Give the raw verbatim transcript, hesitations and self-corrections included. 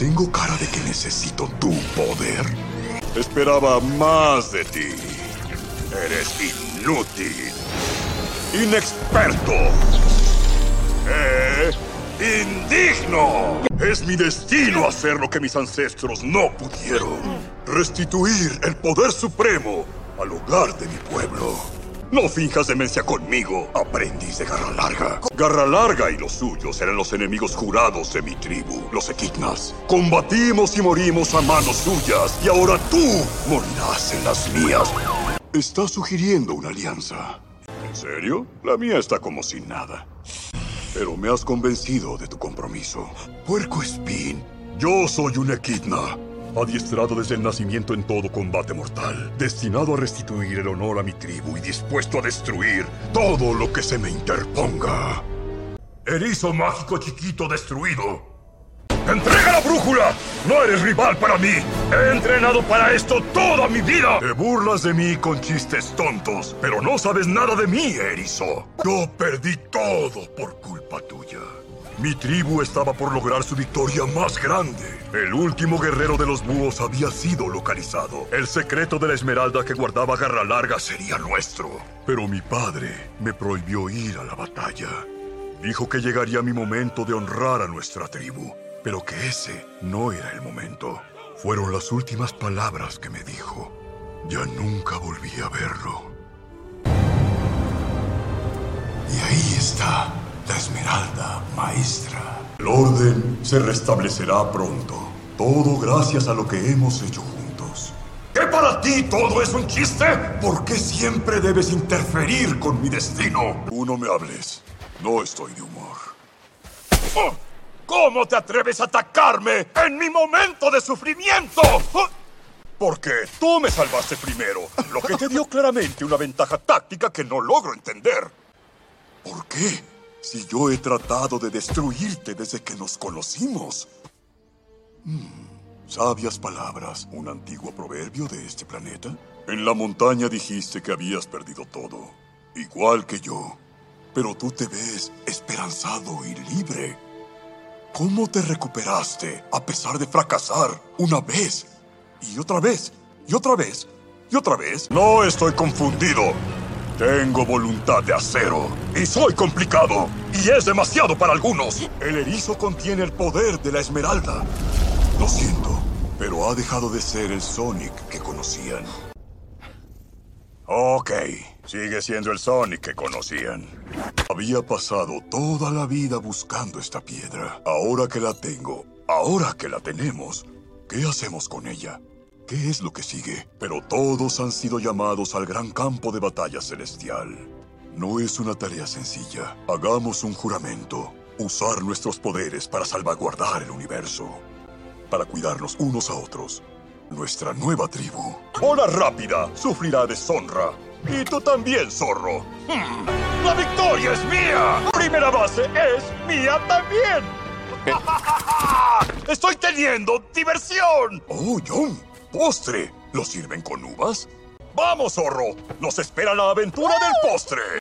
¿Tengo cara de que necesito tu poder? Esperaba más de ti. Eres inútil. Inexperto. Eh, indigno. Es mi destino hacer lo que mis ancestros no pudieron. Restituir el poder supremo al hogar de mi pueblo. No finjas demencia conmigo, aprendiz de Garra Larga. Garra Larga y los suyos eran los enemigos jurados de mi tribu, los Equidnas. Combatimos y morimos a manos suyas, y ahora tú morirás en las mías. Estás sugiriendo una alianza. ¿En serio? La mía está como sin nada. Pero me has convencido de tu compromiso. Puerco Espín, yo soy un Equidna. Adiestrado desde el nacimiento en todo combate mortal, destinado a restituir el honor a mi tribu y dispuesto a destruir todo lo que se me interponga. Erizo mágico chiquito destruido. ¡Entrega la brújula! ¡No eres rival para mí! ¡He entrenado para esto toda mi vida! Te burlas de mí con chistes tontos, pero no sabes nada de mí, Erizo. Yo perdí todo por culpa tuya. Mi tribu estaba por lograr su victoria más grande. El último guerrero de los búhos había sido localizado. El secreto de la esmeralda que guardaba Garra Larga sería nuestro. Pero mi padre me prohibió ir a la batalla. Dijo que llegaría mi momento de honrar a nuestra tribu, pero que ese no era el momento. Fueron las últimas palabras que me dijo. Ya nunca volví a verlo. Y ahí está la esmeralda maestra. El orden se restablecerá pronto. Todo gracias a lo que hemos hecho juntos. ¿Qué para ti todo es un chiste? ¿Por qué siempre debes interferir con mi destino? Tú no me hables. No estoy de humor. ¡Oh! ¿Cómo te atreves a atacarme en mi momento de sufrimiento? ¡Oh! Porque tú me salvaste primero, lo que te dio claramente una ventaja táctica que no logro entender. ¿Por qué? Si yo he tratado de destruirte desde que nos conocimos. Hmm, sabias palabras, un antiguo proverbio de este planeta. En la montaña dijiste que habías perdido todo, igual que yo. Pero tú te ves esperanzado y libre. ¿Cómo te recuperaste a pesar de fracasar una vez y otra vez y otra vez y otra vez? No estoy confundido. Tengo voluntad de acero y soy complicado y es demasiado para algunos. El erizo contiene el poder de la esmeralda. Lo siento, pero ha dejado de ser el Sonic que conocían. Ok, sigue siendo el Sonic que conocían. Había pasado toda la vida buscando esta piedra. Ahora que la tengo, ahora que la tenemos, ¿qué hacemos con ella? ¿Qué es lo que sigue? Pero todos han sido llamados al gran campo de batalla celestial. No es una tarea sencilla. Hagamos un juramento. Usar nuestros poderes para salvaguardar el universo. Para cuidarnos unos a otros. Nuestra nueva tribu. Bola Rápida sufrirá deshonra. Y tú también, zorro. Hmm, ¡la victoria es mía! ¡Primera base es mía también! ¡Estoy teniendo diversión! ¡Oh, John! ¡Postre! ¿Lo sirven con uvas? ¡Vamos, zorro! ¡Nos espera la aventura del postre!